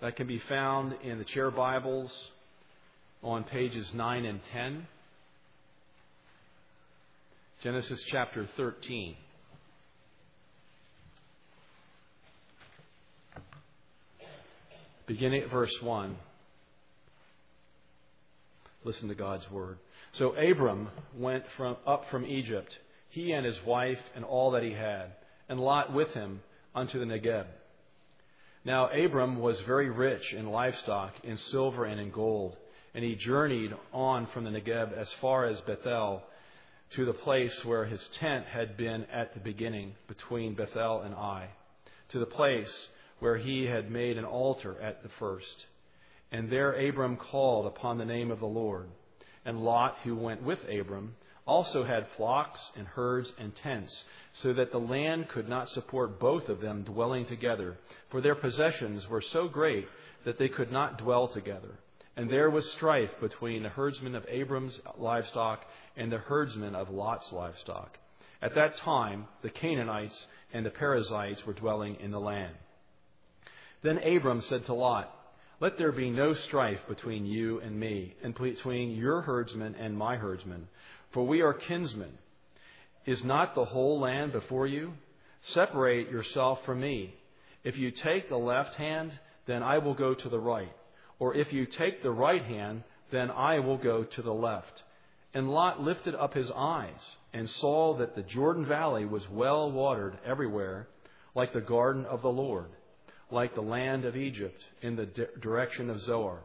that can be found in the chair Bibles on pages 9 and 10. Genesis chapter 13. Beginning at verse 1. Listen to God's word. So Abram went up from Egypt, he and his wife and all that he had, and Lot with him unto the Negeb. Now Abram was very rich in livestock, in silver and in gold, and he journeyed on from the Negeb as far as Bethel, to the place where his tent had been at the beginning, between Bethel and Ai, to the place where he had made an altar at the first. And there Abram called upon the name of the Lord. And Lot, who went with Abram, also had flocks and herds and tents, so that the land could not support both of them dwelling together, for their possessions were so great that they could not dwell together. And there was strife between the herdsmen of Abram's livestock and the herdsmen of Lot's livestock. At that time, the Canaanites and the Perizzites were dwelling in the land. Then Abram said to Lot, Let there be no strife between you and me, and between your herdsmen and my herdsmen, for we are kinsmen. Is not the whole land before you? Separate yourself from me. If you take the left hand, then I will go to the right. Or if you take the right hand, then I will go to the left. And Lot lifted up his eyes and saw that the Jordan Valley was well watered everywhere, like the garden of the Lord, like the land of Egypt in the direction of Zoar.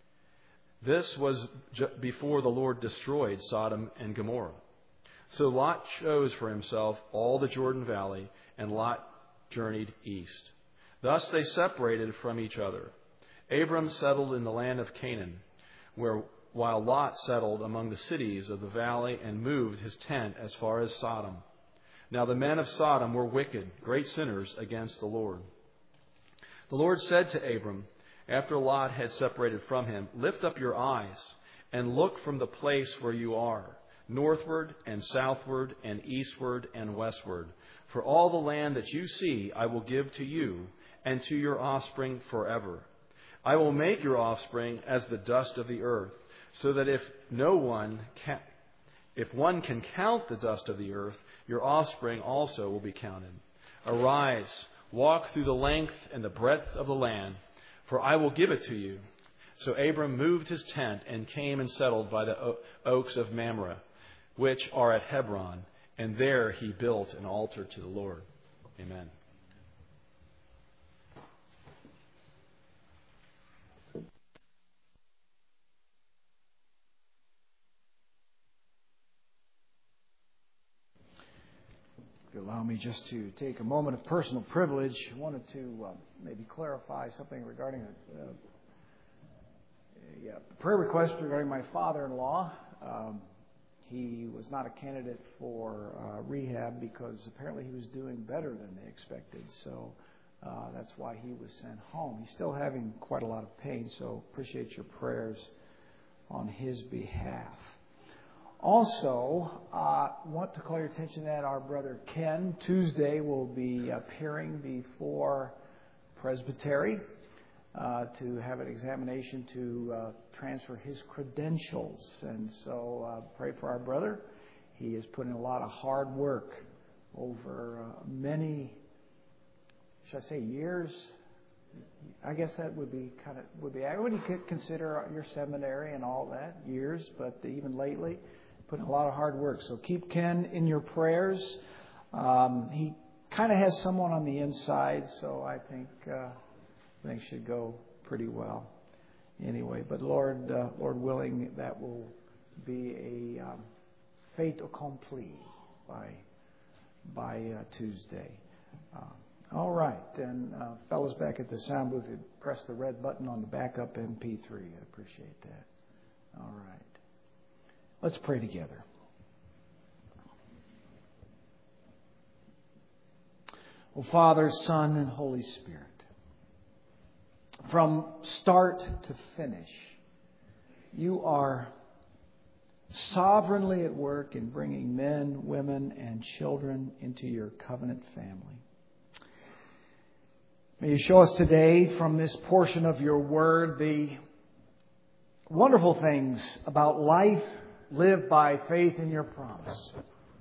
This was before the Lord destroyed Sodom and Gomorrah. So Lot chose for himself all the Jordan Valley, and Lot journeyed east. Thus they separated from each other. Abram settled in the land of Canaan, while Lot settled among the cities of the valley and moved his tent as far as Sodom. Now the men of Sodom were wicked, great sinners against the Lord. The Lord said to Abram, after Lot had separated from him, Lift up your eyes and look from the place where you are, northward and southward and eastward and westward. For all the land that you see I will give to you and to your offspring forever. I will make your offspring as the dust of the earth, so that if one can count the dust of the earth, your offspring also will be counted. Arise, walk through the length and the breadth of the land, for I will give it to you. So Abram moved his tent and came and settled by the oaks of Mamre, which are at Hebron, and there he built an altar to the Lord. Amen. If you allow me just to take a moment of personal privilege, I wanted to maybe clarify something regarding a prayer request regarding my father-in-law. He was not a candidate for rehab because apparently he was doing better than they expected. So that's why he was sent home. He's still having quite a lot of pain, so appreciate your prayers on his behalf. Also, want to call your attention that our brother Ken Tuesday will be appearing before Presbytery to have an examination to transfer his credentials. And so pray for our brother. He is putting a lot of hard work over many, should I say years? I guess that would be when you could consider your seminary and all that, years, but even lately, putting a lot of hard work. So keep Ken in your prayers. He kind of has someone on the inside, so I think things should go pretty well. Anyway, but Lord willing, that will be a fait accompli by Tuesday. All right, and fellas back at the sound booth, press the red button on the backup MP3. I appreciate that. All right. Let's pray together. Oh, Father, Son, and Holy Spirit, from start to finish, you are sovereignly at work in bringing men, women, and children into your covenant family. May you show us today from this portion of your word the wonderful things about life lived by faith in your promise.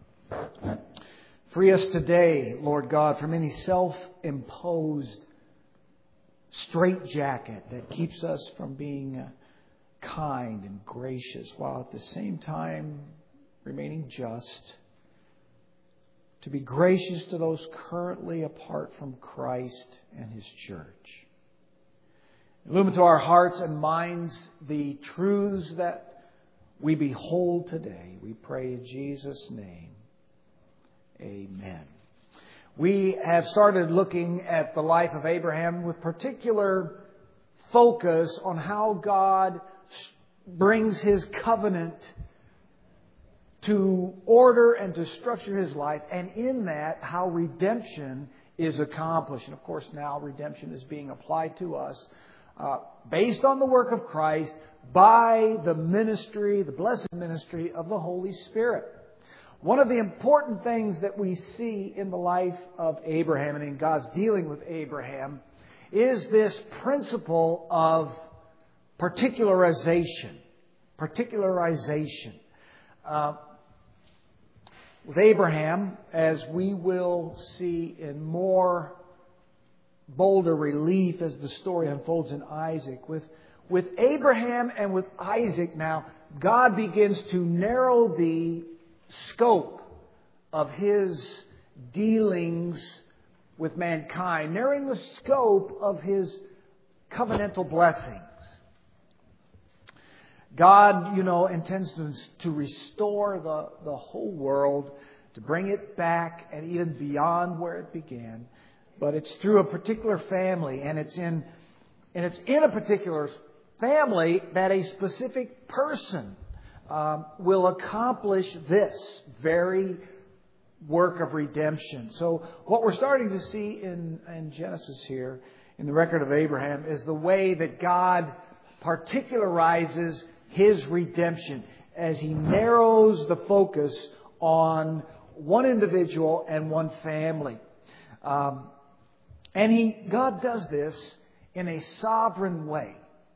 Free us today, Lord God, from any self-imposed straitjacket that keeps us from being kind and gracious, while at the same time remaining just, to be gracious to those currently apart from Christ and His church. Illumine to our hearts and minds the truths that we behold today. We pray in Jesus' name. Amen. We have started looking at the life of Abraham with particular focus on how God brings His covenant to order and to structure His life, and in that, how redemption is accomplished. And of course, now redemption is being applied to us based on the work of Christ by the ministry, the blessed ministry of the Holy Spirit. One of the important things that we see in the life of Abraham and in God's dealing with Abraham is this principle of particularization. With Abraham, as we will see in more bolder relief as the story unfolds in Isaac, with Abraham and with Isaac now, God begins to narrow the scope of His dealings with mankind, narrowing the scope of His covenantal blessings. God, intends to restore the whole world, to bring it back and even beyond where it began. But it's through a particular family, and it's in a particular family that a specific person will accomplish this very work of redemption. So what we're starting to see in Genesis here, in the record of Abraham, is the way that God particularizes His redemption as He narrows the focus on one individual and one family. And God does this in a sovereign way.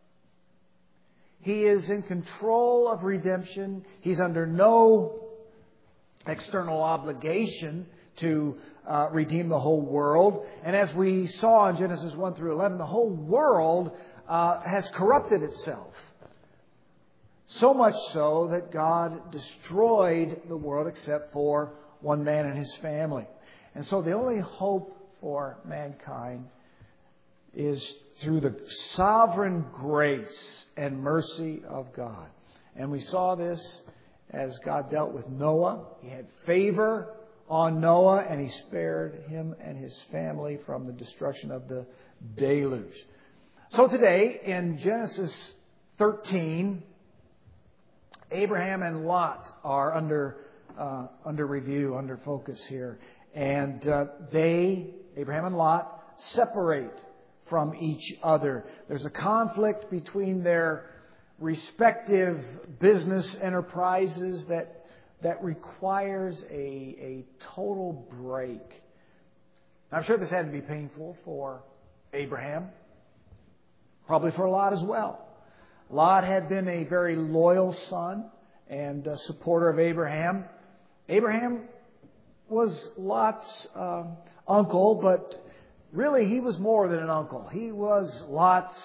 He is in control of redemption. He's under no external obligation to redeem the whole world. And as we saw in Genesis 1 through 11, the whole world has corrupted itself. So much so that God destroyed the world except for one man and his family. And so the only hope for mankind is through the sovereign grace and mercy of God. And we saw this as God dealt with Noah. He had favor on Noah, and He spared him and his family from the destruction of the deluge. So today, in Genesis 13, Abraham and Lot are under review, under focus here. And Abraham and Lot, separate from each other. There's a conflict between their respective business enterprises that requires a total break. I'm sure this had to be painful for Abraham, probably for Lot as well. Lot had been a very loyal son and a supporter of Abraham. Abraham was Lot's uncle, but really he was more than an uncle. He was Lot's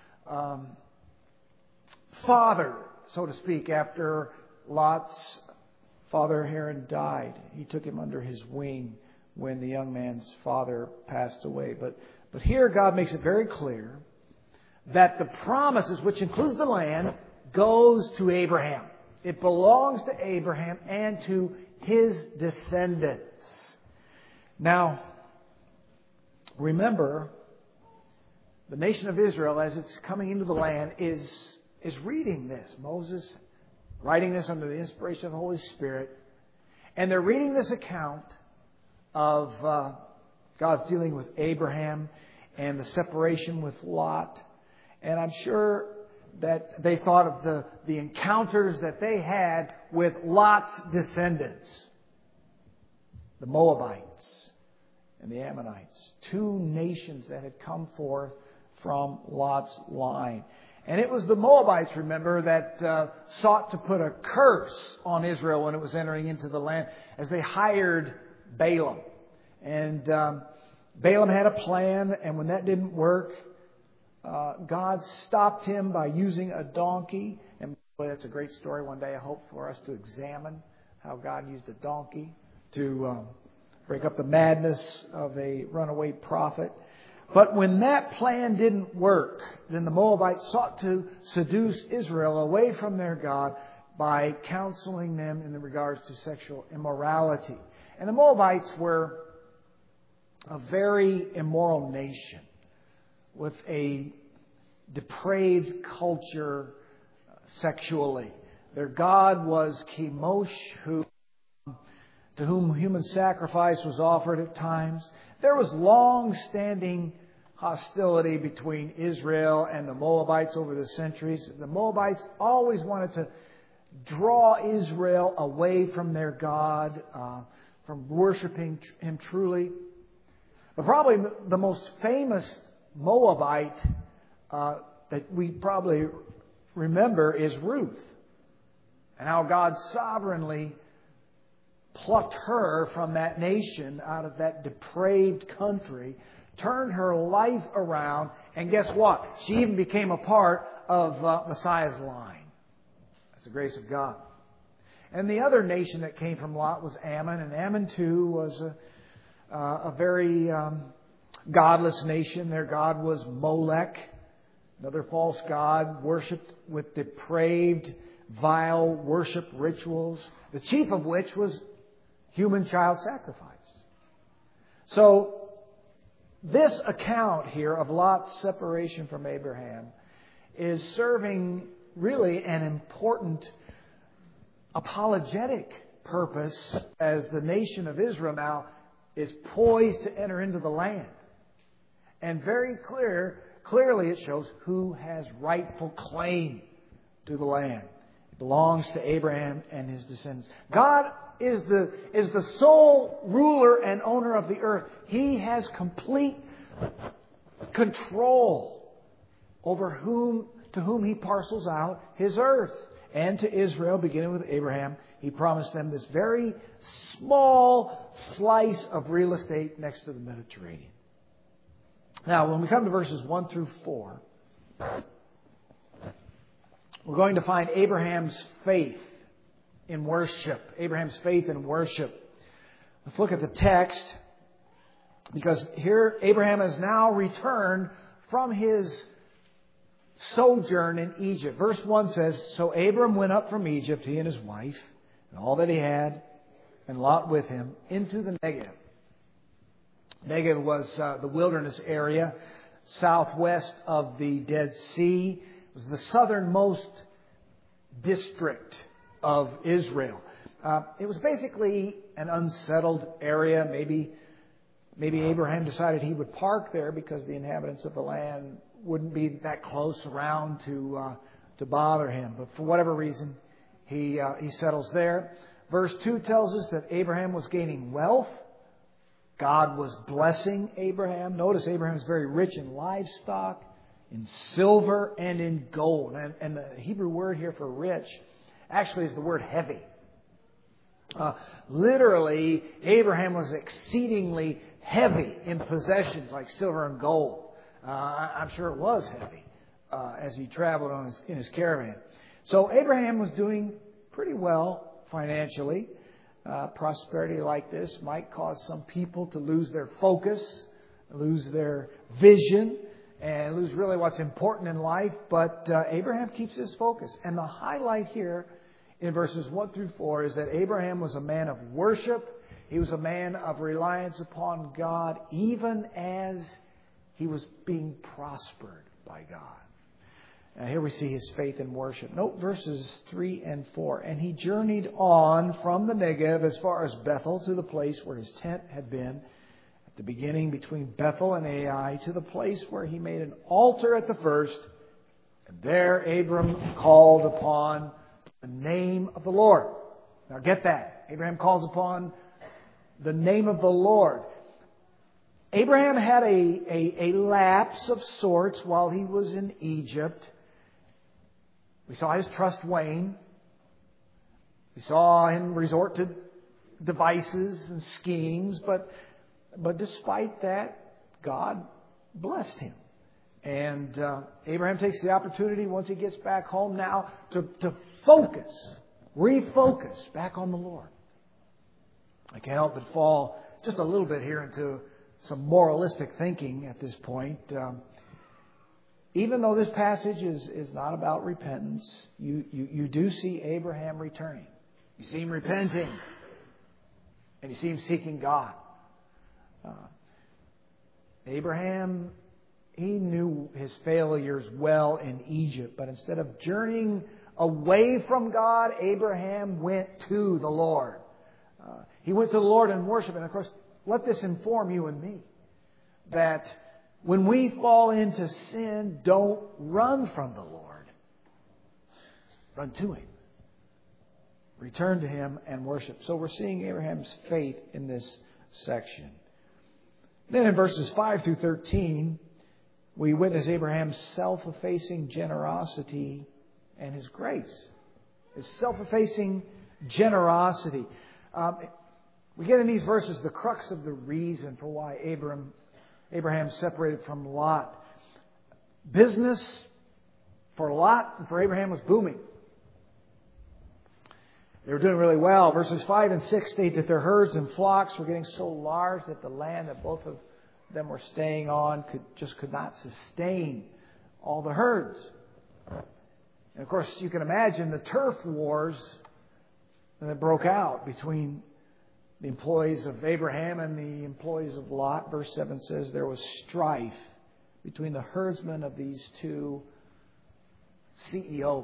father, so to speak, after Lot's father Haran died. He took him under his wing when the young man's father passed away. But here God makes it very clear that the promises, which includes the land, goes to Abraham. It belongs to Abraham and to his descendants. Now, remember, the nation of Israel, as it's coming into the land, is reading this. Moses writing this under the inspiration of the Holy Spirit. And they're reading this account of God's dealing with Abraham and the separation with Lot. And I'm sure that they thought of the encounters that they had with Lot's descendants, the Moabites and the Ammonites. Two nations that had come forth from Lot's line. And it was the Moabites, remember, that sought to put a curse on Israel when it was entering into the land as they hired Balaam. And Balaam had a plan, and when that didn't work, God stopped him by using a donkey. And boy, that's a great story one day, I hope, for us to examine how God used a donkey to break up the madness of a runaway prophet. But when that plan didn't work, then the Moabites sought to seduce Israel away from their God by counseling them in regards to sexual immorality. And the Moabites were a very immoral nation with a depraved culture sexually. Their god was Chemosh, to whom human sacrifice was offered at times. There was long-standing hostility between Israel and the Moabites over the centuries. The Moabites always wanted to draw Israel away from their God, from worshiping Him truly. But probably the most famous Moabite that we probably remember is Ruth, and how God sovereignly plucked her from that nation, out of that depraved country, turned her life around, and guess what? She even became a part of Messiah's line. That's the grace of God. And the other nation that came from Lot was Ammon, and Ammon too was a very godless nation. Their god was Molech, another false god, worshipped with depraved, vile worship rituals, the chief of which was human child sacrifice. So this account here of Lot's separation from Abraham is serving really an important apologetic purpose as the nation of Israel now is poised to enter into the land. And very clearly it shows who has rightful claim to the land. It belongs to Abraham and his descendants. God is the sole ruler and owner of the earth. He has complete control over to whom He parcels out His earth. And to Israel, beginning with Abraham, He promised them this very small slice of real estate next to the Mediterranean. Now, when we come to verses 1 through 4, we're going to find Abraham's faith in worship. Abraham's faith in worship. Let's look at the text, because here Abraham has now returned from his sojourn in Egypt. Verse 1 says, "So Abram went up from Egypt, he and his wife, and all that he had, and Lot with him, into the Negev." Negev was the wilderness area southwest of the Dead Sea. It was the southernmost district of Israel. It was basically an unsettled area. Maybe Abraham decided he would park there because the inhabitants of the land wouldn't be that close around to bother him. But for whatever reason, he settles there. Verse 2 tells us that Abraham was gaining wealth. God was blessing Abraham. Notice Abraham is very rich in livestock, in silver, and in gold. And the Hebrew word here for rich actually is the word heavy. Literally, Abraham was exceedingly heavy in possessions like silver and gold. I'm sure it was heavy as he traveled in his caravan. So Abraham was doing pretty well financially. Prosperity like this might cause some people to lose their focus, lose their vision, and lose really what's important in life. But Abraham keeps his focus. And the highlight here in verses 1 through 4 is that Abraham was a man of worship. He was a man of reliance upon God, even as he was being prospered by God. Now here we see his faith in worship. Note verses 3 and 4. "And he journeyed on from the Negev as far as Bethel, to the place where his tent had been, at the beginning between Bethel and Ai, to the place where he made an altar at the first. And there Abram called upon the name of the Lord." Now get that. Abraham calls upon the name of the Lord. Abraham had a lapse of sorts while he was in Egypt. We saw his trust wane. We saw him resort to devices and schemes, but despite that, God blessed him. And Abraham takes the opportunity once he gets back home now to refocus back on the Lord. I can't help but fall just a little bit here into some moralistic thinking at this point. Even though this passage is not about repentance, you do see Abraham returning. You see him repenting. And you see him seeking God. Abraham, he knew his failures well in Egypt. But instead of journeying away from God, Abraham went to the Lord. He went to the Lord in worship. And of course, let this inform you and me. That when we fall into sin, don't run from the Lord. Run to Him. Return to Him and worship. So we're seeing Abraham's faith in this section. Then in verses 5 through 13, we witness Abraham's self-effacing generosity and his grace. His self-effacing generosity. We get in these verses the crux of the reason for why Abraham separated from Lot. Business for Lot and for Abraham was booming. They were doing really well. Verses 5 and 6 state that their herds and flocks were getting so large that the land that both of them were staying on could not sustain all the herds. And of course, you can imagine the turf wars that broke out between the employees of Abraham and the employees of Lot. Verse 7 says there was strife between the herdsmen of these two CEOs.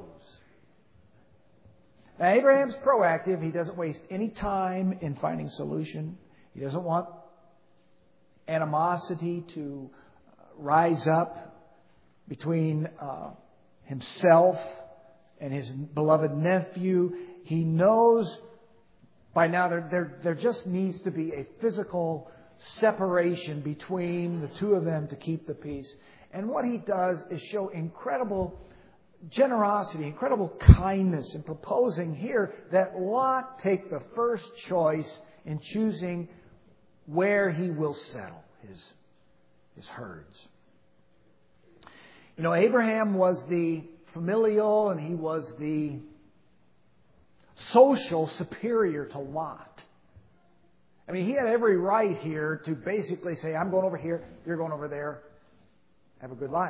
Now, Abraham's proactive. He doesn't waste any time in finding solution. He doesn't want animosity to rise up between himself and his beloved nephew. He knows by now there just needs to be a physical separation between the two of them to keep the peace. And what he does is show incredible generosity, incredible kindness in proposing here that Lot take the first choice in choosing where he will settle his herds. You know, Abraham was the familial and he was the social superior to Lot. I mean, he had every right here to basically say, I'm going over here, you're going over there, have a good life.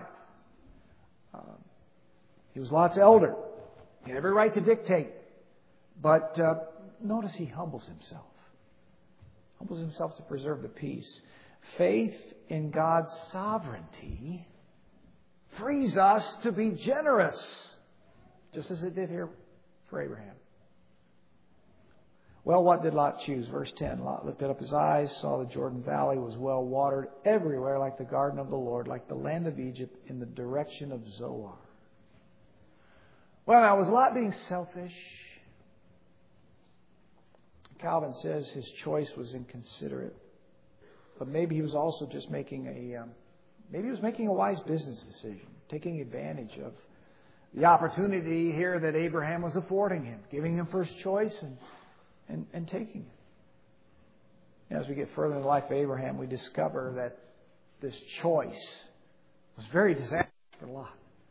He was Lot's elder. He had every right to dictate. But notice he humbles himself. Humbles himself to preserve the peace. Faith in God's sovereignty frees us to be generous, just as it did here for Abraham. Well, what did Lot choose? Verse 10, Lot lifted up his eyes, saw the Jordan Valley was well watered everywhere, like the garden of the Lord, like the land of Egypt in the direction of Zoar. Well, now, was Lot being selfish? Calvin says his choice was inconsiderate. But maybe he was also just making a wise business decision, taking advantage of the opportunity here that Abraham was affording him, giving him first choice and taking it. And as we get further in the life of Abraham, we discover that this choice was very disastrous for Lot.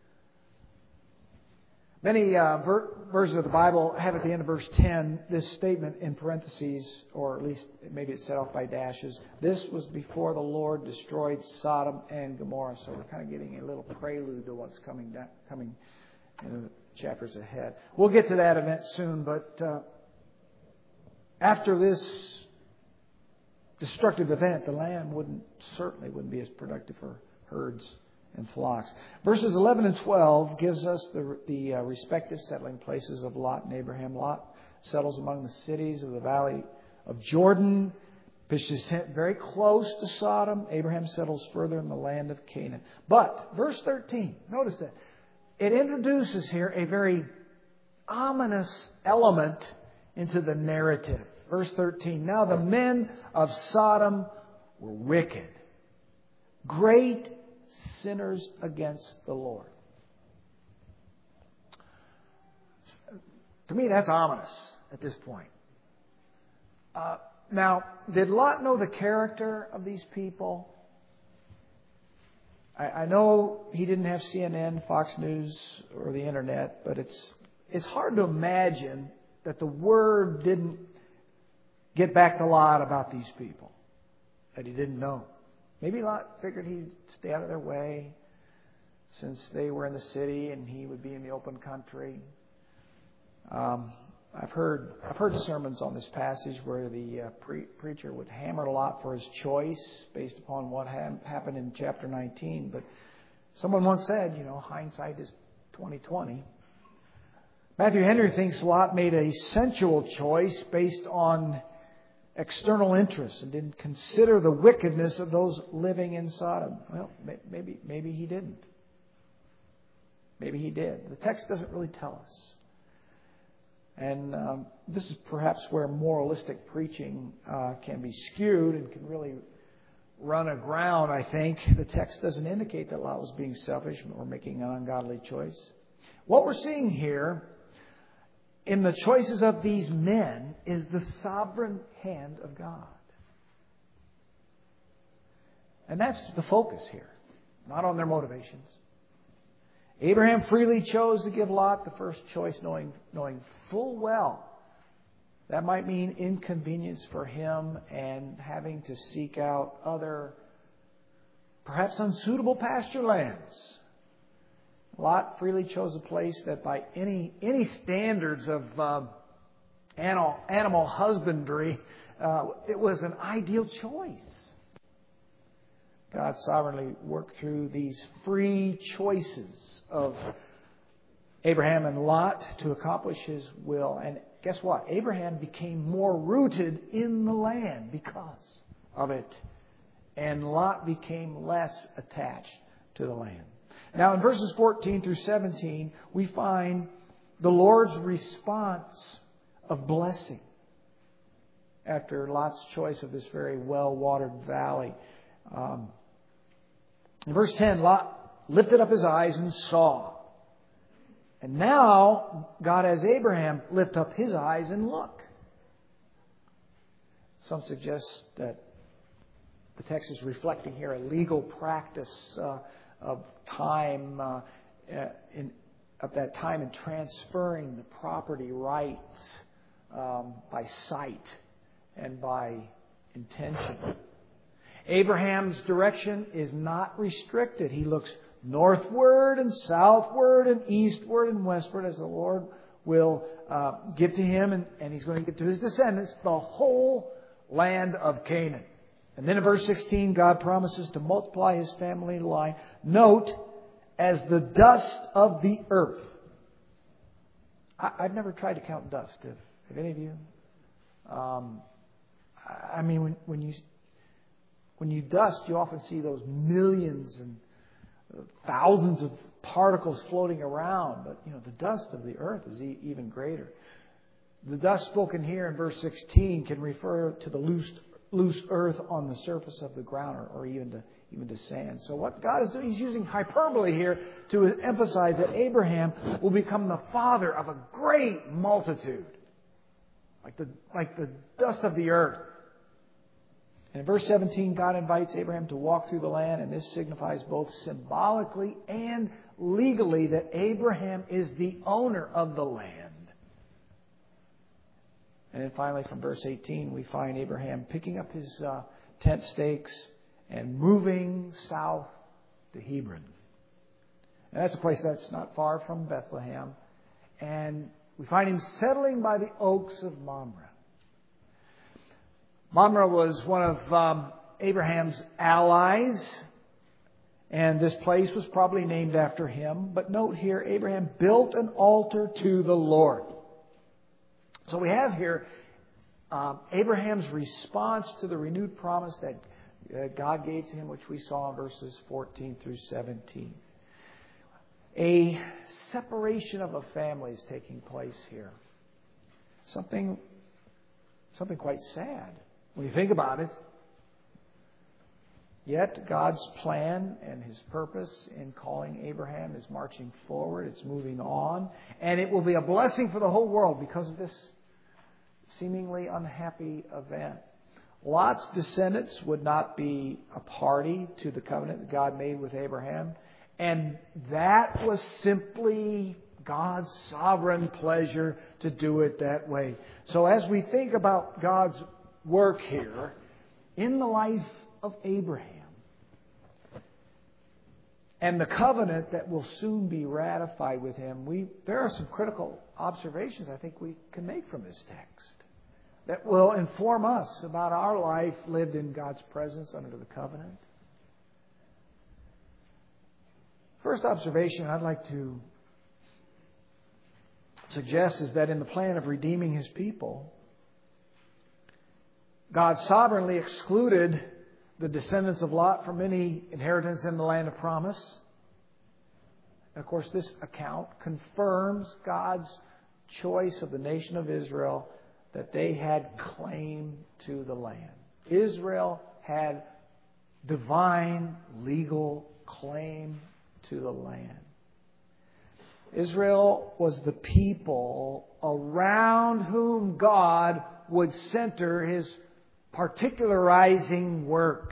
Many versions of the Bible have at the end of verse 10 this statement in parentheses, or at least maybe it's set off by dashes. This was before the Lord destroyed Sodom and Gomorrah. So we're kind of getting a little prelude to what's coming in the chapters ahead. We'll get to that event soon, but after this destructive event, the land certainly wouldn't be as productive for herds and flocks. Verses 11 and 12 gives us the respective settling places of Lot and Abraham. Lot settles among the cities of the valley of Jordan, which is very close to Sodom. Abraham settles further in the land of Canaan. But verse 13, notice that it introduces here a very ominous element into the narrative. Verse 13, now the men of Sodom were wicked, great sinners against the Lord. To me, that's ominous at this point. Now, did Lot know the character of these people? I know he didn't have CNN, Fox News, or the Internet, but it's hard to imagine that the word didn't get back to Lot about these people that he didn't know. Maybe Lot figured he'd stay out of their way since they were in the city and he would be in the open country. I've heard sermons on this passage where the preacher would hammer Lot for his choice based upon what happened in chapter 19. But someone once said, hindsight is 20/20. Matthew Henry thinks Lot made a sensual choice based on external interests and didn't consider the wickedness of those living in Sodom. Well, maybe he didn't. Maybe he did. The text doesn't really tell us. And this is perhaps where moralistic preaching can be skewed and can really run aground, I think. The text doesn't indicate that Lot was being selfish or making an ungodly choice. What we're seeing here in the choices of these men is the sovereign hand of God. And that's the focus here, not on their motivations. Abraham freely chose to give Lot the first choice, knowing full well that might mean inconvenience for him and having to seek out other, perhaps unsuitable pasture lands. Lot freely chose a place that by any standards of animal husbandry, it was an ideal choice. God sovereignly worked through these free choices of Abraham and Lot to accomplish His will. And guess what? Abraham became more rooted in the land because of it. And Lot became less attached to the land. Now in verses 14 through 17, we find the Lord's response of blessing after Lot's choice of this very well-watered valley. In verse 10, Lot lifted up his eyes and saw. And now God has Abraham lift up his eyes and look. Some suggest that the text is reflecting here a legal practice of time of that time in transferring the property rights by sight and by intention. Abraham's direction is not restricted. He looks northward and southward and eastward and westward as the Lord will give to him, and He's going to give to his descendants the whole land of Canaan. And then in verse 16, God promises to multiply His family line. Note, as the dust of the earth. I've never tried to count dust. Have any of you? I mean, when you dust, you often see those millions and thousands of particles floating around. But, the dust of the earth is even greater. The dust spoken here in verse 16 can refer to the loose earth on the surface of the ground or even to sand. So what God is doing, He's using hyperbole here to emphasize that Abraham will become the father of a great multitude. Like the dust of the earth. And in verse 17, God invites Abraham to walk through the land, and this signifies both symbolically and legally that Abraham is the owner of the land. And then finally, from verse 18, we find Abraham picking up his tent stakes and moving south to Hebron. And that's a place that's not far from Bethlehem. And we find him settling by the oaks of Mamre. Mamre was one of Abraham's allies, and this place was probably named after him. But note here, Abraham built an altar to the Lord. So we have here Abraham's response to the renewed promise that God gave to him, which we saw in verses 14 through 17. A separation of a family is taking place here. Something quite sad when you think about it. Yet God's plan and His purpose in calling Abraham is marching forward. It's moving on. And it will be a blessing for the whole world because of this seemingly unhappy event. Lot's descendants would not be a party to the covenant that God made with Abraham. And that was simply God's sovereign pleasure to do it that way. So as we think about God's work here in the life of Abraham and the covenant that will soon be ratified with him, there are some critical observations I think we can make from this text that will inform us about our life lived in God's presence under the covenant. First observation I'd like to suggest is that in the plan of redeeming His people, God sovereignly excluded the descendants of Lot from any inheritance in the land of promise. And of course, this account confirms God's choice of the nation of Israel, that they had claim to the land. Israel had divine legal claim to the land. Israel was the people around whom God would center His particularizing work.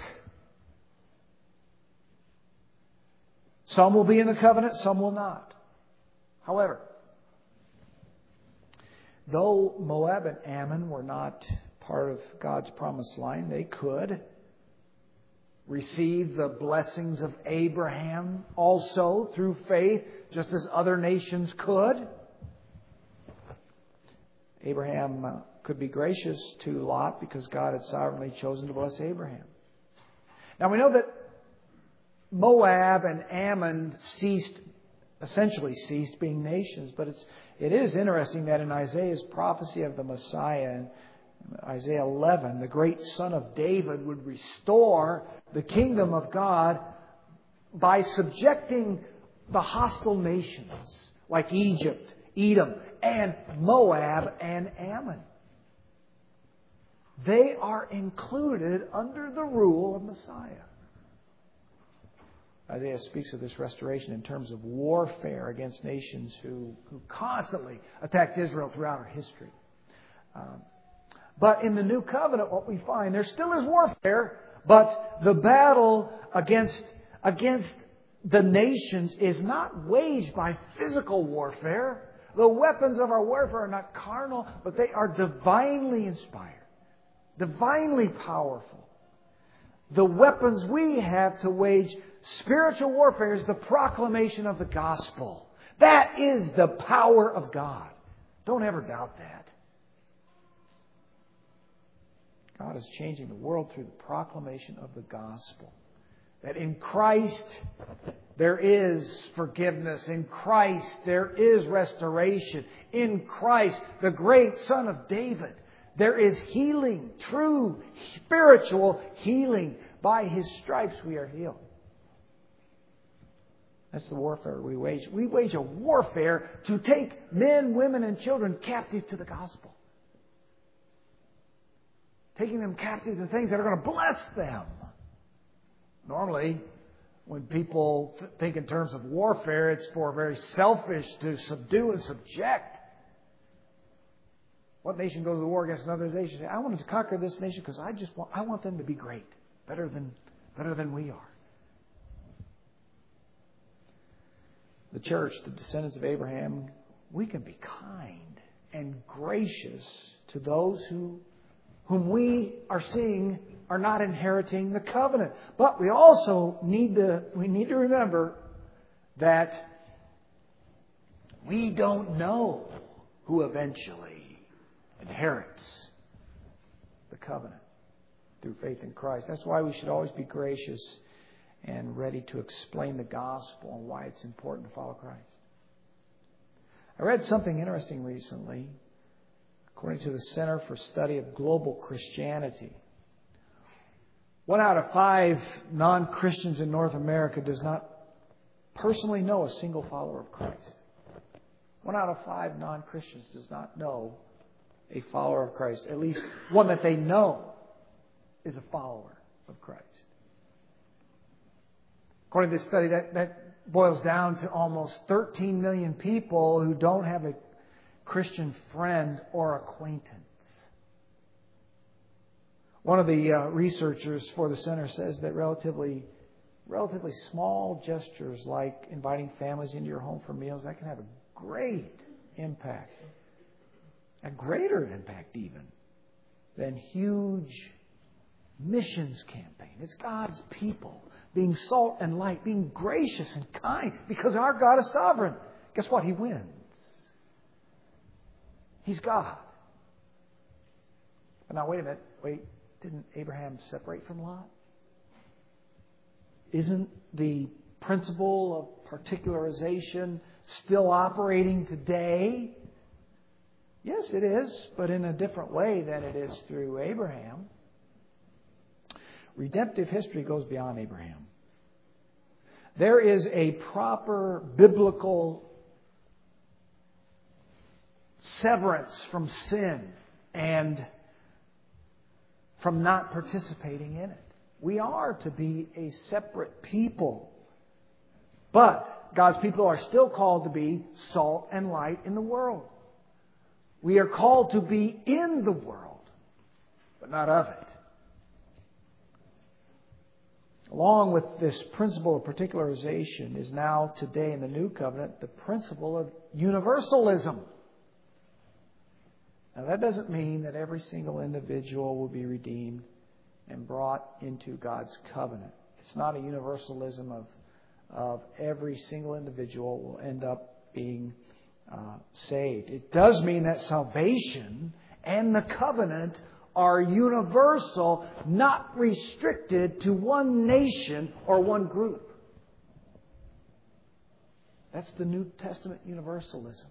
Some will be in the covenant, some will not. However, though Moab and Ammon were not part of God's promised line, they could receive the blessings of Abraham also through faith, just as other nations could. Abraham could be gracious to Lot because God had sovereignly chosen to bless Abraham. Now we know that Moab and Ammon essentially ceased being nations, but it is interesting that in Isaiah's prophecy of the Messiah, in Isaiah 11, the great son of David would restore the kingdom of God by subjecting the hostile nations like Egypt, Edom, and Moab and Ammon. They are included under the rule of Messiah. Isaiah speaks of this restoration in terms of warfare against nations who constantly attacked Israel throughout our history. But in the New Covenant, what we find, there still is warfare, but the battle against the nations is not waged by physical warfare. The weapons of our warfare are not carnal, but they are divinely inspired, divinely powerful. The weapons we have to wage spiritual warfare is the proclamation of the gospel. That is the power of God. Don't ever doubt that. God is changing the world through the proclamation of the gospel. That in Christ there is forgiveness. In Christ there is restoration. In Christ, the great Son of David, there is healing, true spiritual healing. By His stripes we are healed. That's the warfare we wage. We wage a warfare to take men, women, and children captive to the gospel. Taking them captive to things that are going to bless them. Normally, when people think in terms of warfare, it's for very selfish to subdue and subject. What nation goes to war against another nation? Say, I want to conquer this nation because I want them to be great, better than we are. The church, the descendants of Abraham, we can be kind and gracious to those whom we are seeing are not inheriting the covenant. But we also need to remember that we don't know who eventually inherits the covenant through faith in Christ. That's why we should always be gracious and ready to explain the gospel and why it's important to follow Christ. I read something interesting recently. According to the Center for Study of Global Christianity, 1 out of 5 non-Christians in North America does not personally know a single follower of Christ. 1 out of 5 non-Christians does not know a follower of Christ. At least one that they know is a follower of Christ. According to this study, that boils down to almost 13 million people who don't have a Christian friend or acquaintance. One of the researchers for the center says that relatively small gestures like inviting families into your home for meals, that can have a great impact. A greater impact even than huge missions campaign. It's God's people being salt and light, being gracious and kind, because our God is sovereign. Guess what? He wins. He's God. But now wait a minute. Didn't Abraham separate from Lot? Isn't the principle of particularization still operating today? Yes, it is, but in a different way than it is through Abraham. Redemptive history goes beyond Abraham. There is a proper biblical severance from sin and from not participating in it. We are to be a separate people. But God's people are still called to be salt and light in the world. We are called to be in the world, but not of it. Along with this principle of particularization is now today in the New Covenant the principle of universalism. Now that doesn't mean that every single individual will be redeemed and brought into God's covenant. It's not a universalism of every single individual will end up being saved. It does mean that salvation and the covenant are universal, not restricted to one nation or one group. That's the New Testament universalism.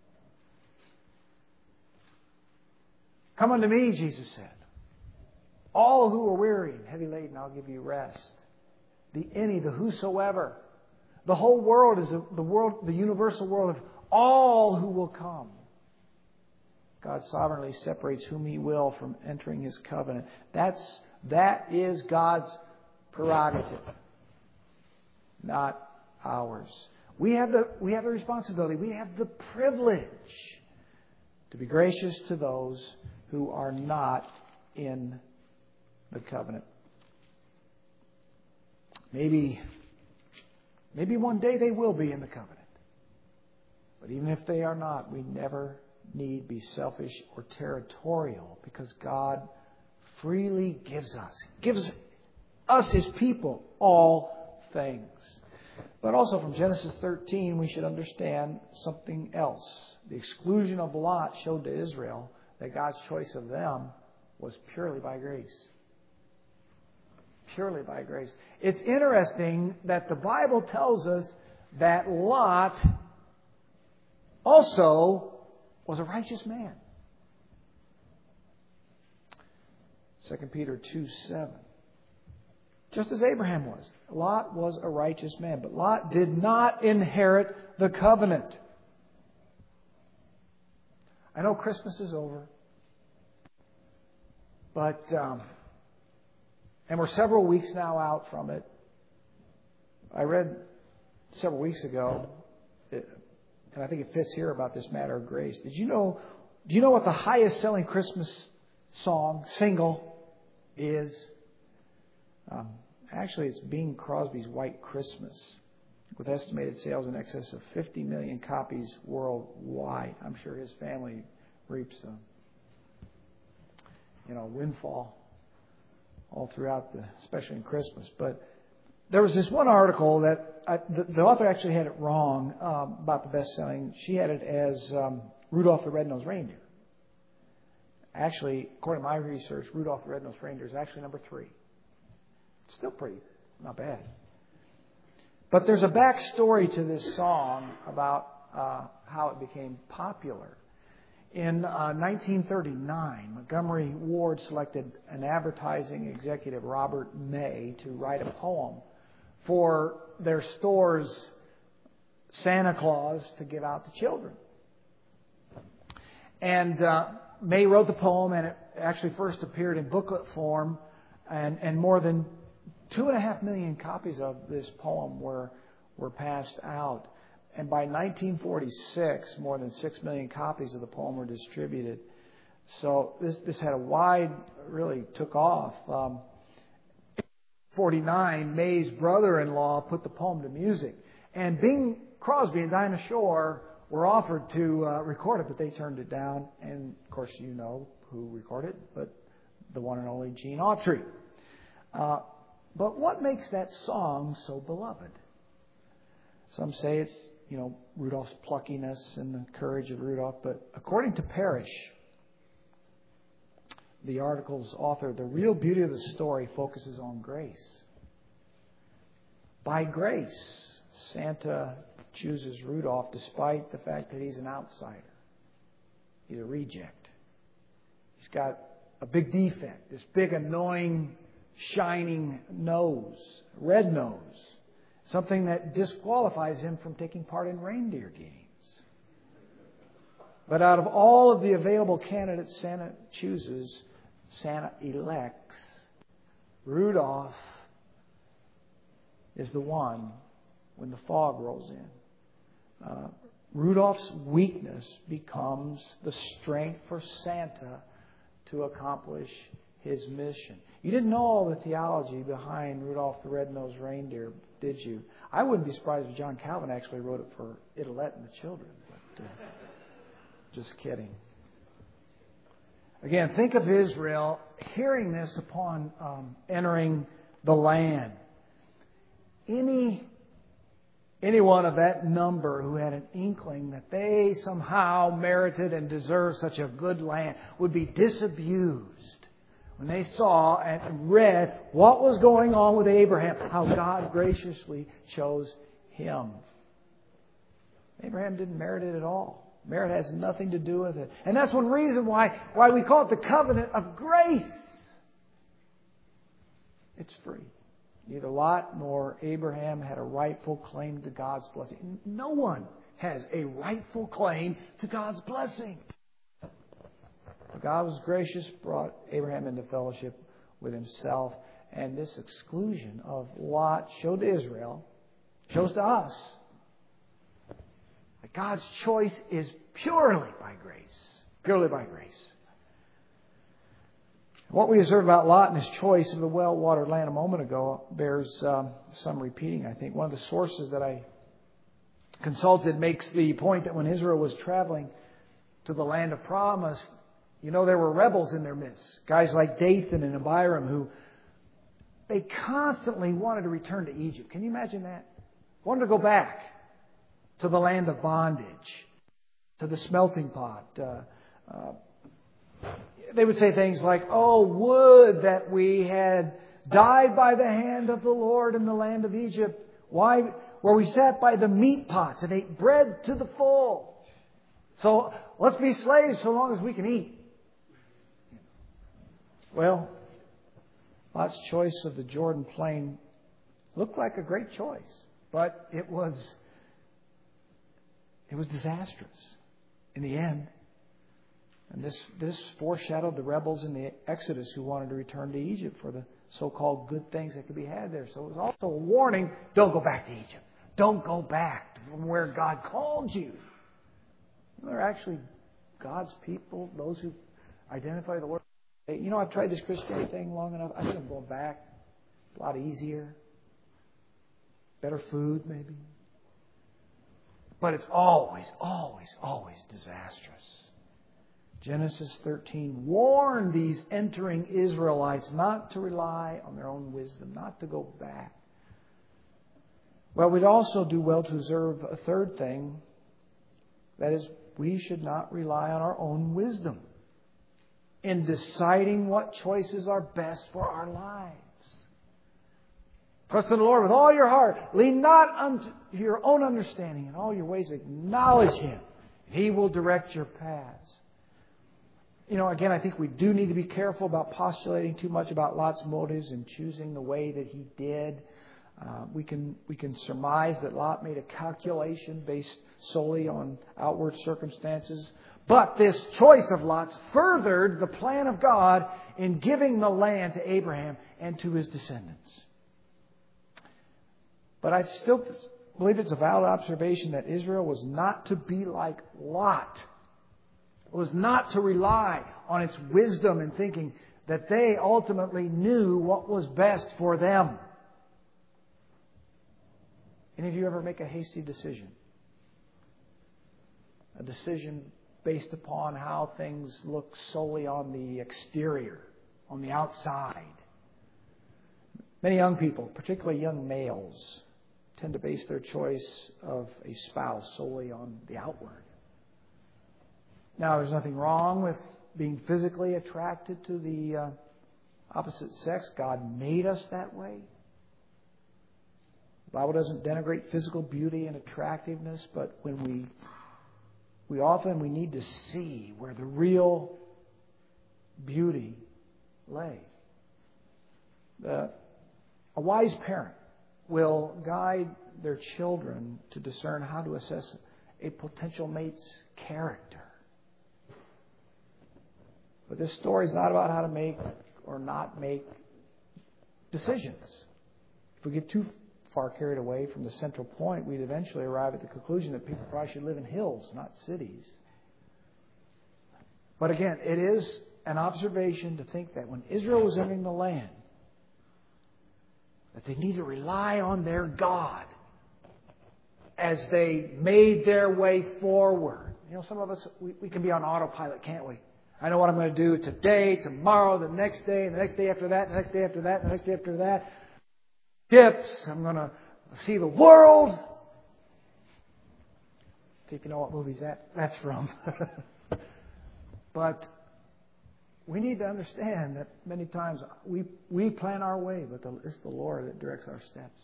Come unto me, Jesus said. All who are weary and heavy laden, I'll give you rest. The any, the whosoever. The whole world is the universal world of all who will come. God sovereignly separates whom He will from entering His covenant. That is God's prerogative, not ours. We have the responsibility. We have the privilege to be gracious to those who are not in the covenant. Maybe one day they will be in the covenant. But even if they are not, we never need be selfish or territorial, because God freely gives us His people all things. But also from Genesis 13 we should understand something else. The exclusion of Lot showed to Israel that God's choice of them was purely by grace. Purely by grace. It's interesting that the Bible tells us that Lot also was a righteous man. 2 Peter 2:7. Just as Abraham was. Lot was a righteous man. But Lot did not inherit the covenant. I know Christmas is over. But, and we're several weeks now out from it. I read several weeks ago, and I think it fits here about this matter of grace. Do you know what the highest selling Christmas single is? Actually, it's Bing Crosby's White Christmas, with estimated sales in excess of 50 million copies worldwide. I'm sure his family reaps a windfall all throughout especially in Christmas. But there was this one article that the author actually had it wrong about the best-selling. She had it as Rudolph the Red-Nosed Reindeer. Actually, according to my research, Rudolph the Red-Nosed Reindeer is actually number 3. It's still pretty, not bad. But there's a backstory to this song about how it became popular. In 1939, Montgomery Ward selected an advertising executive, Robert May, to write a poem for their store's Santa Claus to give out to children. And May wrote the poem, and it actually first appeared in booklet form, and more than 2.5 million copies of this poem were passed out. And by 1946, more than 6 million copies of the poem were distributed. So this had a wide, really took off. 49, May's brother-in-law put the poem to music. And Bing Crosby and Dinah Shore were offered to record it, but they turned it down. And, of course, you know who recorded it, but the one and only Gene Autry. But what makes that song so beloved? Some say it's, Rudolph's pluckiness and the courage of Rudolph. But according to Parrish, the article's author, the real beauty of the story focuses on grace. By grace, Santa chooses Rudolph despite the fact that he's an outsider. He's a reject. He's got a big defect, this big, annoying, shining nose, red nose, something that disqualifies him from taking part in reindeer games. But out of all of the available candidates Santa chooses, Santa elects, Rudolph is the one when the fog rolls in. Rudolph's weakness becomes the strength for Santa to accomplish his mission. You didn't know all the theology behind Rudolph the Red-Nosed Reindeer, did you? I wouldn't be surprised if John Calvin actually wrote it for Idelette and the children. But, just kidding. Again, think of Israel hearing this upon entering the land. Anyone of that number who had an inkling that they somehow merited and deserved such a good land would be disabused when they saw and read what was going on with Abraham, how God graciously chose him. Abraham didn't merit it at all. Merit has nothing to do with it. And that's one reason why we call it the covenant of grace. It's free. Neither Lot nor Abraham had a rightful claim to God's blessing. No one has a rightful claim to God's blessing. But God was gracious, brought Abraham into fellowship with himself. And this exclusion of Lot showed to Israel, shows to us, that God's choice is purely by grace. Purely by grace. What we observed about Lot and his choice of the well-watered land a moment ago bears some repeating, I think. One of the sources that I consulted makes the point that when Israel was traveling to the land of promise, there were rebels in their midst. Guys like Dathan and Abiram who they constantly wanted to return to Egypt. Can you imagine that? Wanted to go back to the land of bondage, to the smelting pot. They would say things like, "Oh, would that we had died by the hand of the Lord in the land of Egypt. Why? Where we sat by the meat pots and ate bread to the full. So let's be slaves so long as we can eat." Well, Lot's choice of the Jordan Plain looked like a great choice, but it was disastrous in the end. And this foreshadowed the rebels in the Exodus who wanted to return to Egypt for the so-called good things that could be had there. So it was also a warning, don't go back to Egypt. Don't go back from where God called you. They're actually God's people, those who identify the Lord. I've tried this Christianity thing long enough. I think I'm going back. It's a lot easier. Better food, maybe. But it's always, always, always disastrous. Genesis 13 warned these entering Israelites not to rely on their own wisdom, not to go back. Well, we'd also do well to observe a third thing. That is, we should not rely on our own wisdom in deciding what choices are best for our lives. Trust in the Lord with all your heart. Lean not unto your own understanding. In all your ways acknowledge Him. He will direct your paths. Again, I think we do need to be careful about postulating too much about Lot's motives and choosing the way that he did. We can surmise that Lot made a calculation based solely on outward circumstances. But this choice of Lot's furthered the plan of God in giving the land to Abraham and to his descendants. But I still believe it's a valid observation that Israel was not to be like Lot. It was not to rely on its wisdom and thinking that they ultimately knew what was best for them. Any of you ever make a hasty decision? A decision based upon how things look solely on the exterior, on the outside. Many young people, particularly young males, tend to base their choice of a spouse solely on the outward. Now, there's nothing wrong with being physically attracted to the opposite sex. God made us that way. The Bible doesn't denigrate physical beauty and attractiveness, but when we often need to see where the real beauty lay. A wise parent will guide their children to discern how to assess a potential mate's character. But this story is not about how to make or not make decisions. If we get too far carried away from the central point, we'd eventually arrive at the conclusion that people probably should live in hills, not cities. But again, it is an observation to think that when Israel was entering the land, that they need to rely on their God as they made their way forward. You know, some of us, we can be on autopilot, can't we? I know what I'm going to do today, tomorrow, the next day, the next day after that, the next day after that, the next day after that. Ships, I'm going to see the world. See if you know what movie that's from. But we need to understand that many times we plan our way, but it's the Lord that directs our steps.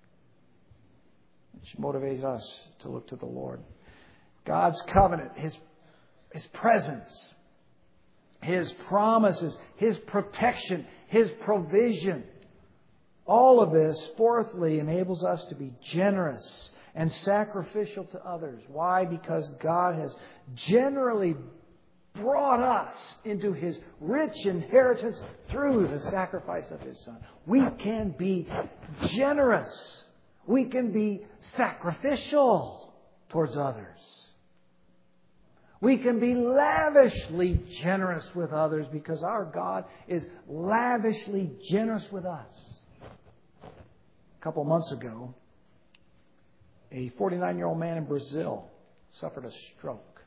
Which motivates us to look to the Lord. God's covenant, His presence, His promises, His protection, His provision. All of this, fourthly, enables us to be generous and sacrificial to others. Why? Because God has generally brought us into His rich inheritance through the sacrifice of His Son. We can be generous. We can be sacrificial towards others. We can be lavishly generous with others because our God is lavishly generous with us. A couple months ago, a 49-year-old man in Brazil suffered a stroke.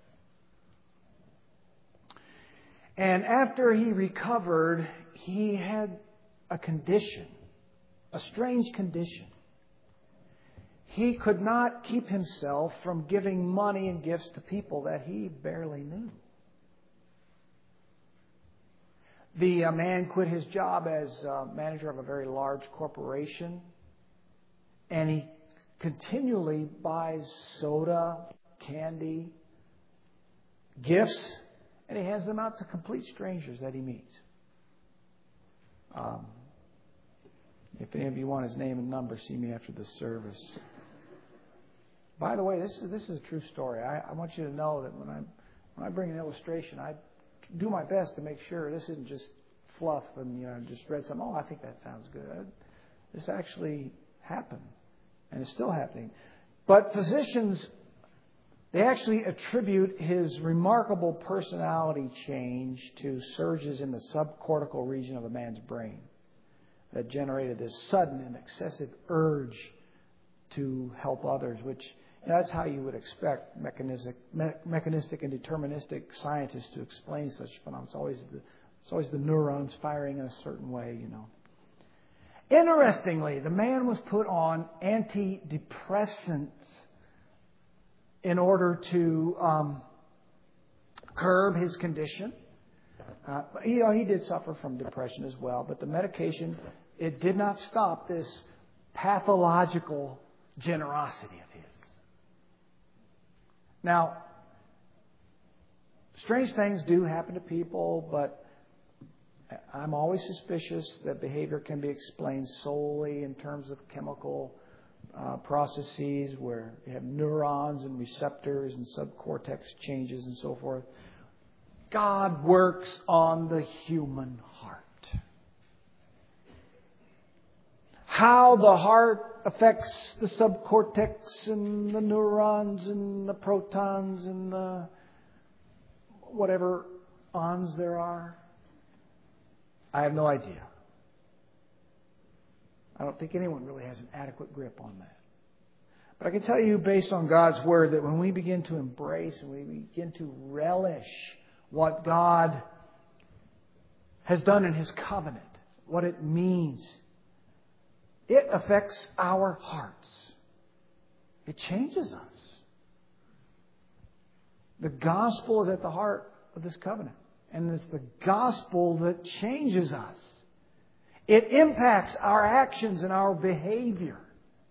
And after he recovered, he had a condition, a strange condition. He could not keep himself from giving money and gifts to people that he barely knew. The man quit his job as manager of a very large corporation, and he continually buys soda, candy, gifts, and he hands them out to complete strangers that he meets. If any of you want his name and number, see me after the service. By the way, this is a true story. I want you to know that when I bring an illustration, I do my best to make sure this isn't just fluff and just read something. Oh, I think that sounds good. This actually happened, and it's still happening. But physicians, they actually attribute his remarkable personality change to surges in the subcortical region of a man's brain that generated this sudden and excessive urge to help others, which that's how you would expect mechanistic and deterministic scientists to explain such phenomena. It's always the neurons firing in a certain way, Interestingly, the man was put on antidepressants in order to curb his condition. He did suffer from depression as well, but the medication, it did not stop this pathological generosity of his. Now, strange things do happen to people, but I'm always suspicious that behavior can be explained solely in terms of chemical processes where you have neurons and receptors and subcortex changes and so forth. God works on the human heart. How the heart affects the subcortex and the neurons and the protons and the whatever ons there are? I have no idea. I don't think anyone really has an adequate grip on that. But I can tell you, based on God's Word, that when we begin to embrace and we begin to relish what God has done in His covenant, what it means, it affects our hearts. It changes us. The gospel is at the heart of this covenant. And it's the gospel that changes us. It impacts our actions and our behavior.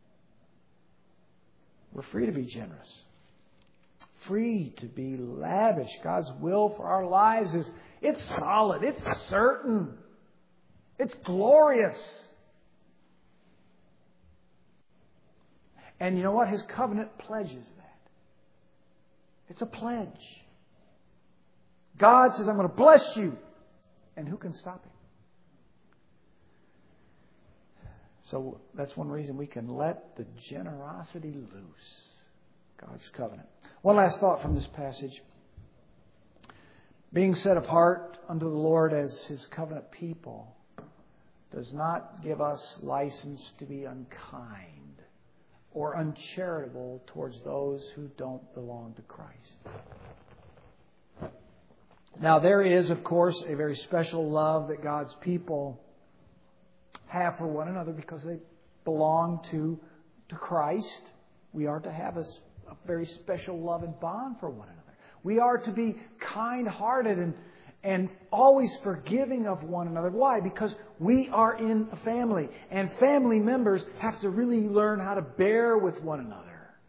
We're free to be generous. Free to be lavish. God's will for our lives is, it's solid. It's certain. It's glorious. And you know what? His covenant pledges that. It's a pledge. God says, I'm going to bless you. And who can stop Him? So that's one reason we can let the generosity loose. God's covenant. One last thought from this passage. Being set apart unto the Lord as His covenant people does not give us license to be unkind or uncharitable towards those who don't belong to Christ. Now, there is, of course, a very special love that God's people have for one another because they belong to Christ. We are to have a very special love and bond for one another. We are to be kind-hearted and always forgiving of one another. Why? Because we are in a family. And family members have to really learn how to bear with one another.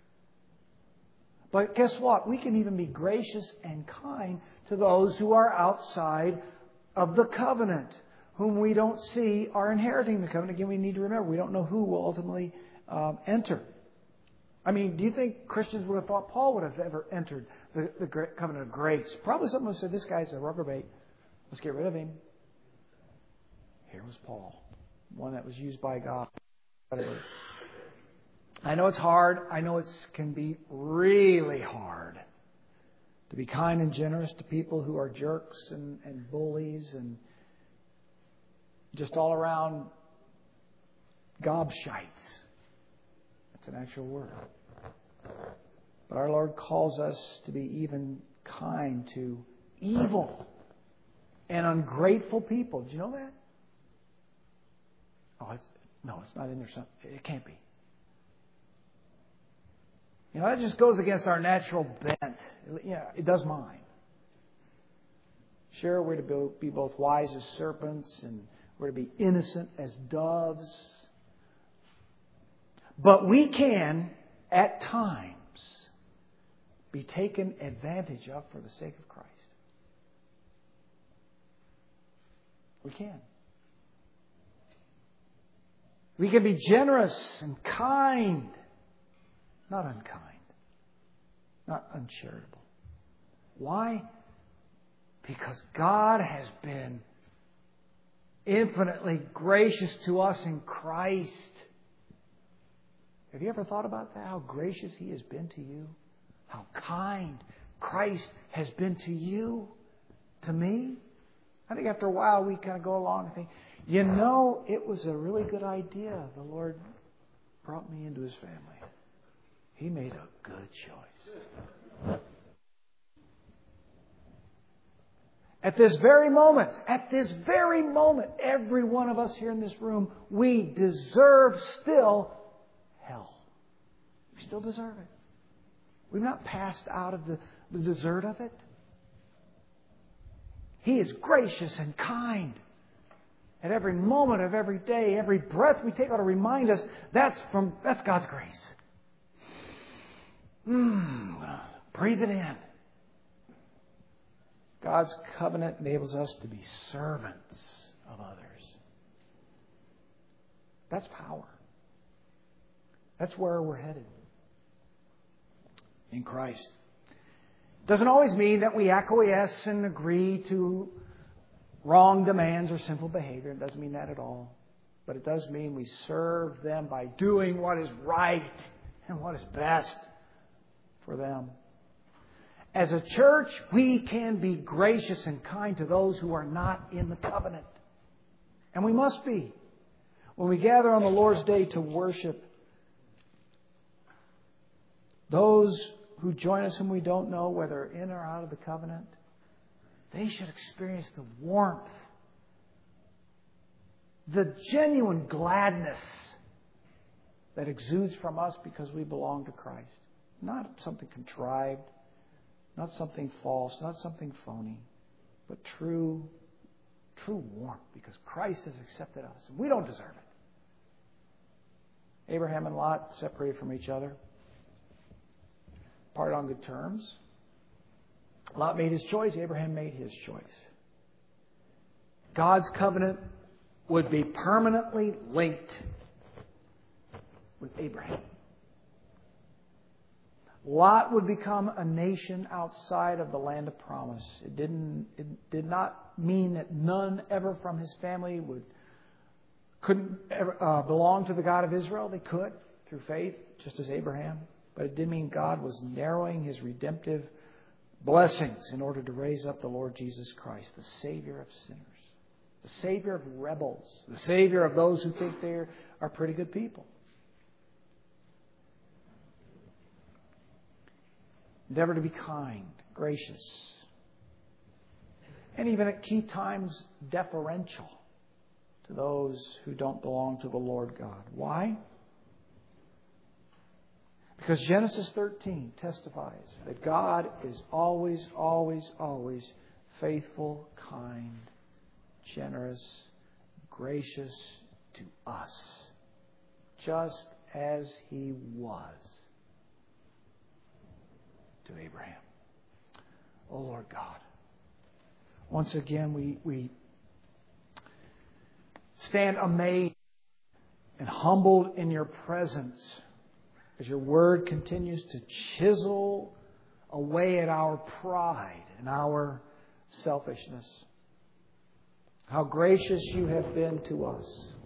But guess what? We can even be gracious and kind to those who are outside of the covenant, whom we don't see are inheriting the covenant. Again, we need to remember, we don't know who will ultimately enter. I mean, do you think Christians would have thought Paul would have ever entered the covenant of grace? Probably someone said, this guy's a reprobate. Let's get rid of him. Here was Paul, one that was used by God. I know it's hard. I know it can be really hard to be kind and generous to people who are jerks and bullies and just all around gobshites. That's an actual word. But our Lord calls us to be even kind to evil and ungrateful people. Did you know that? Oh, it's not in there. It can't be. You know, that just goes against our natural bent. Yeah, it does mine. Sure, we're to be both wise as serpents and we're to be innocent as doves. But we can, at times, be taken advantage of for the sake of Christ. We can. We can be generous and kind, not unkind, not uncharitable. Why? Because God has been infinitely gracious to us in Christ. Have you ever thought about that? How gracious He has been to you? How kind Christ has been to you, to me? I think after a while we kind of go along and think, you know, it was a really good idea. The Lord brought me into His family. He made a good choice. At this very moment, every one of us here in this room, we deserve still hell. We still deserve it. We've not passed out of the desert of it. He is gracious and kind. At every moment of every day, every breath we take ought to remind us that's God's grace. Breathe it in. God's covenant enables us to be servants of others. That's power. That's where we're headed in Christ. Doesn't always mean that we acquiesce and agree to wrong demands or sinful behavior. It doesn't mean that at all. but it does mean we serve them by doing what is right and what is best for them. As a church, we can be gracious and kind to those who are not in the covenant. And we must be. When we gather on the Lord's Day to worship, those who join us whom we don't know, whether in or out of the covenant, they should experience the warmth, the genuine gladness that exudes from us because we belong to Christ. Not something contrived, not something false, not something phony, but true warmth because Christ has accepted us and we don't deserve it. Abraham and Lot separated from each other, parted on good terms. Lot made his choice. Abraham made his choice. God's covenant would be permanently linked with Abraham. Lot would become a nation outside of the land of promise. It did not mean that none ever from his family couldn't ever belong to the God of Israel. They could through faith, just as Abraham. But it did mean God was narrowing His redemptive blessings in order to raise up the Lord Jesus Christ, the Savior of sinners, the Savior of rebels, the Savior of those who think they are pretty good people. Endeavor to be kind, gracious, and even at key times deferential to those who don't belong to the Lord God. Why? Because Genesis 13 testifies that God is always, always, always faithful, kind, generous, gracious to us, just as He was to Abraham. Oh Lord God, once again we stand amazed and humbled in Your presence as Your Word continues to chisel away at our pride and our selfishness. How gracious You have been to us.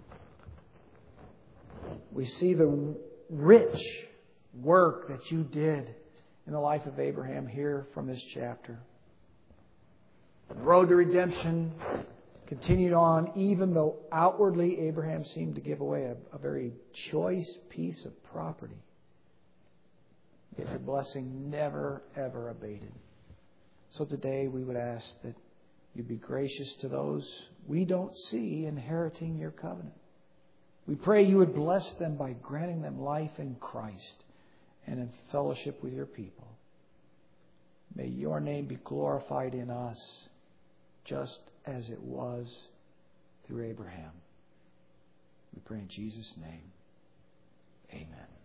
We see the rich work that You did in the life of Abraham here from this chapter. The road to redemption continued on, even though outwardly Abraham seemed to give away a very choice piece of property. Yet Your blessing never, ever abated. So today we would ask that You be gracious to those we don't see inheriting Your covenant. We pray You would bless them by granting them life in Christ and in fellowship with Your people. May Your name be glorified in us just as it was through Abraham. We pray in Jesus' name. Amen.